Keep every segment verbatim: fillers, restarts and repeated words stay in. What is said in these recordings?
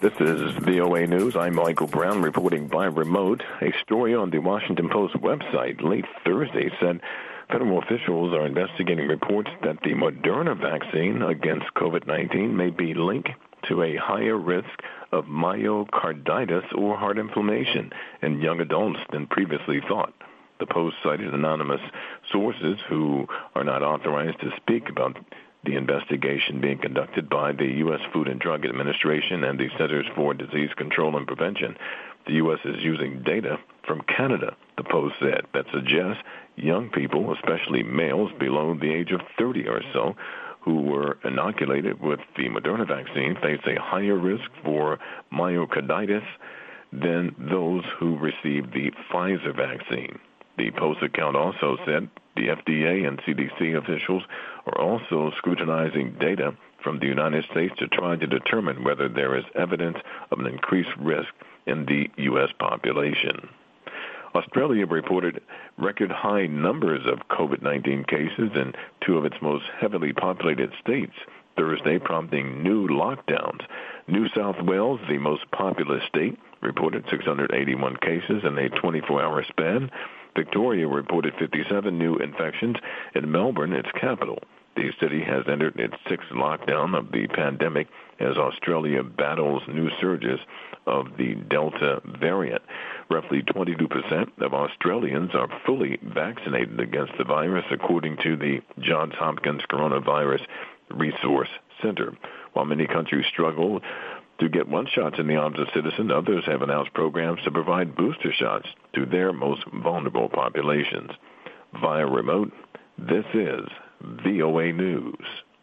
This is V O A News. I'm Michael Brown reporting by remote. A story on the Washington Post website late Thursday said federal officials are investigating reports that the Moderna vaccine against COVID nineteen may be linked to a higher risk of myocarditis or heart inflammation in young adults than previously thought. The Post cited anonymous sources who are not authorized to speak about the investigation being conducted by the U S Food and Drug Administration and the Centers for Disease Control and Prevention. The U S is using data from Canada, the Post said, that suggests young people, especially males below the age of thirty or so, who were inoculated with the Moderna vaccine face a higher risk for myocarditis than those who received the Pfizer vaccine. The Post account also said the F D A and C D C officials are also scrutinizing data from the United States to try to determine whether there is evidence of an increased risk in the U S population. Australia reported record high numbers of COVID nineteen cases in two of its most heavily populated states Thursday, prompting new lockdowns. New South Wales, the most populous state, reported six hundred eighty-one cases in a twenty-four hour span. Victoria reported fifty-seven new infections. In Melbourne, its capital, the city has entered its sixth lockdown of the pandemic as Australia battles new surges of the Delta variant. Roughly twenty-two percent of Australians are fully vaccinated against the virus, according to the Johns Hopkins Coronavirus Resource Center. While many countries struggle to get one shots in the arms of citizens, others have announced programs to provide booster shots to their most vulnerable populations. Via remote, this is V O A News.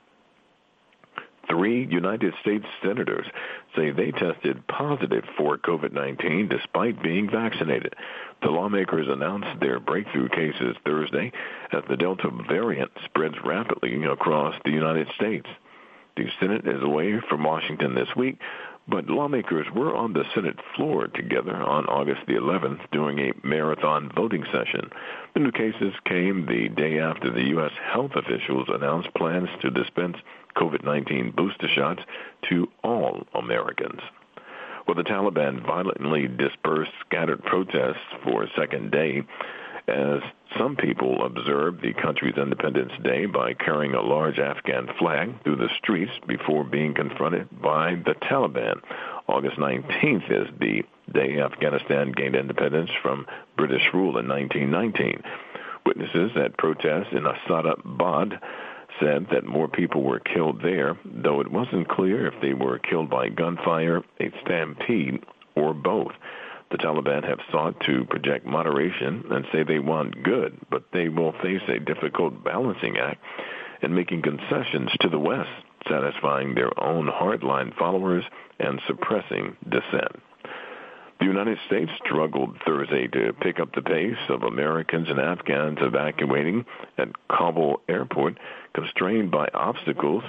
Three United States senators say they tested positive for COVID nineteen despite being vaccinated. The lawmakers announced their breakthrough cases Thursday as the Delta variant spreads rapidly across the United States. The Senate is away from Washington this week, but lawmakers were on the Senate floor together on August the eleventh during a marathon voting session. The new cases came the day after the U S health officials announced plans to dispense COVID nineteen booster shots to all Americans. Well, the Taliban violently dispersed scattered protests for a second day as some people observed the country's Independence Day by carrying a large Afghan flag through the streets before being confronted by the Taliban. August nineteenth is the day Afghanistan gained independence from British rule in nineteen nineteen. Witnesses at protests in Asadabad said that more people were killed there, though it wasn't clear if they were killed by gunfire, a stampede, or both. The Taliban have sought to project moderation and say they want good, but they will face a difficult balancing act in making concessions to the West, satisfying their own hardline followers and suppressing dissent. The United States struggled Thursday to pick up the pace of Americans and Afghans evacuating at Kabul airport, constrained by obstacles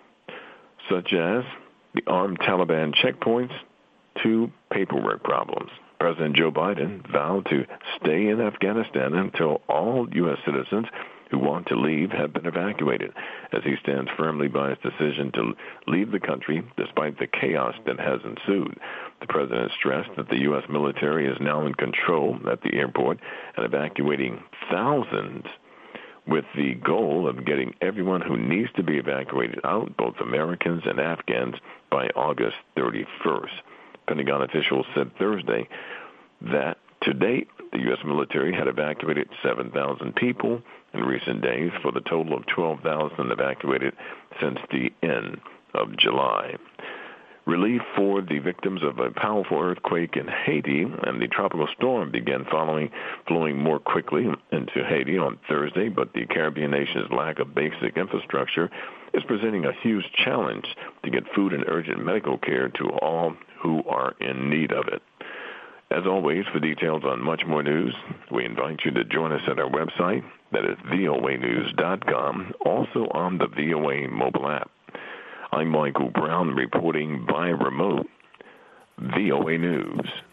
such as the armed Taliban checkpoints to paperwork problems. President Joe Biden vowed to stay in Afghanistan until all U S citizens who want to leave have been evacuated, as he stands firmly by his decision to leave the country despite the chaos that has ensued. The president stressed that the U S military is now in control at the airport and evacuating thousands with the goal of getting everyone who needs to be evacuated out, both Americans and Afghans, by August thirty-first. Pentagon officials said Thursday that to date, the U S military had evacuated seven thousand people in recent days for the total of twelve thousand evacuated since the end of July. Relief for the victims of a powerful earthquake in Haiti and the tropical storm began following, flowing more quickly into Haiti on Thursday, but the Caribbean nation's lack of basic infrastructure is presenting a huge challenge to get food and urgent medical care to all who are in need of it. As always, for details on much more news, we invite you to join us at our website, that is V O A news dot com, also on the V O A mobile app. I'm Michael Brown reporting by remote, V O A News.